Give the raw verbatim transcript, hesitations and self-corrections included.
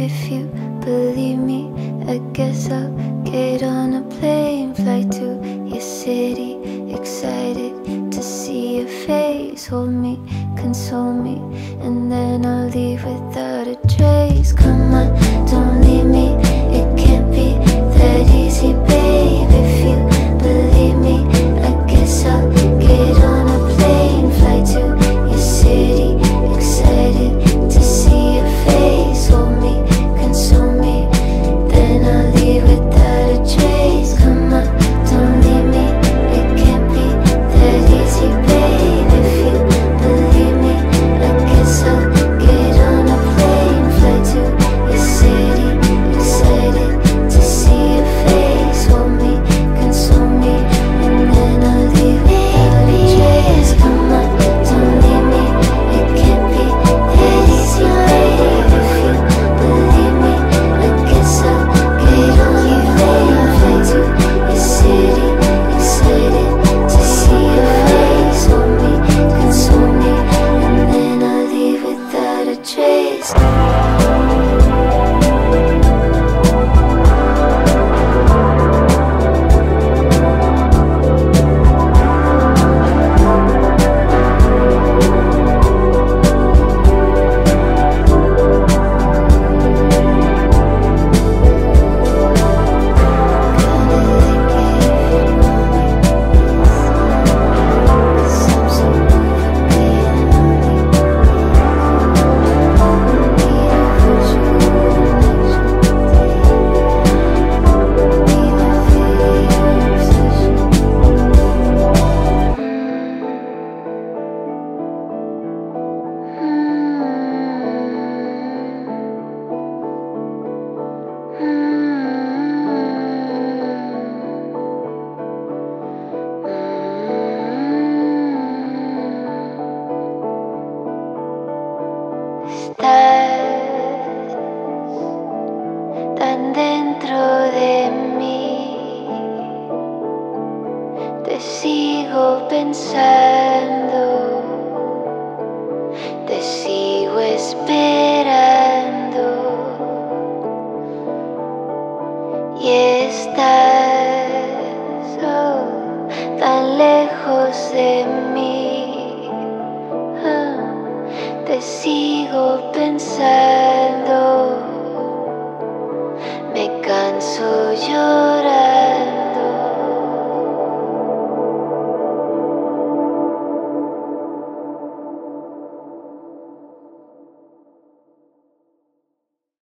if you believe me, I guess I'll get on a plane, fly to your city, excited to see your face. Hold me, console me, and then I'll leave without a trace. Come on, don't leave me, it can't be that easy, babe. If you believe me, I guess I'll get on a plane, fly to your city, excited to see your face. Hold me, console me, then I'll leave without a trace. Come on, don't leave me, it can't be that easy, babe. If you believe me, I guess I'll get on a plane, fly to your city, excited to see your face. Hold me, console me, and then I'll leave without a trace. Come on, don't leave me, it can't be that easy, babe. If you believe me, I guess I'll get on a plane, fly to your city, excited to see your face. Hold me, console me, and then I'll leave without a trace. Estás tan dentro de mí, te sigo pensando, te sigo esperando, y estás oh, tan lejos de mí. Ah, te sigo pensando, me canso yo